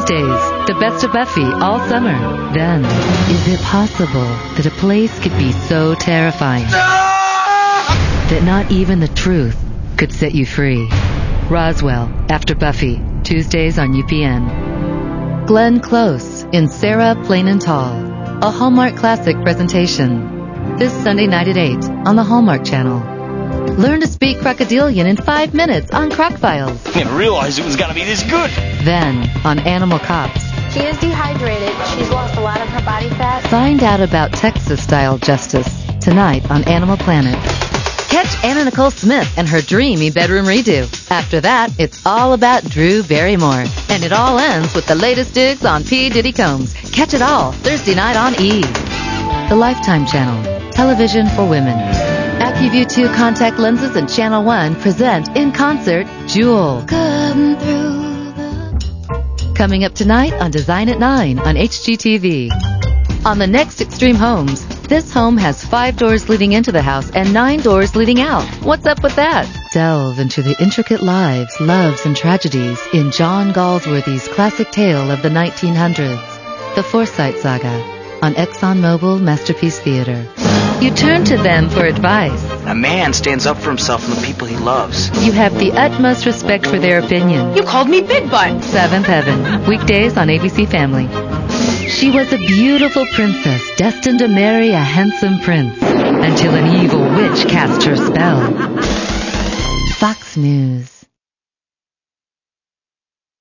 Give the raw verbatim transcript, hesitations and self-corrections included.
weekdays, the best of Buffy all summer. Then, is it possible that a place could be so terrifying that not even the truth could set you free? Roswell, After Buffy, Tuesdays on U P N. Glenn Close in Sarah, Plain and Tall, a Hallmark Classic presentation. This Sunday night at eight on the Hallmark Channel. Learn to speak crocodilian in five minutes on Croc Files. I didn't realize it was going to be this good. Then, on Animal Cops. She is dehydrated. She's lost a lot of her body fat. Find out about Texas-style justice tonight on Animal Planet. Catch Anna Nicole Smith and her dreamy bedroom redo. After that, it's all about Drew Barrymore. And it all ends with the latest digs on P. Diddy Combs. Catch it all Thursday night on E! The Lifetime Channel. Television for women. AccuView two contact lenses and Channel one present in concert Jewel. Coming up tonight on Design at nine on H G T V. On the next Extreme Homes, this home has five doors leading into the house and nine doors leading out. What's up with that? Delve into the intricate lives, loves, and tragedies in John Galsworthy's classic tale of the nineteen hundreds, The Forsyte Saga, on ExxonMobil Masterpiece Theater. You turn to them for advice. A man stands up for himself and the people he loves. You have the utmost respect for their opinion. You called me Big Butt. Seventh Heaven, weekdays on A B C Family. She was a beautiful princess destined to marry a handsome prince until an evil witch cast her spell. Fox News.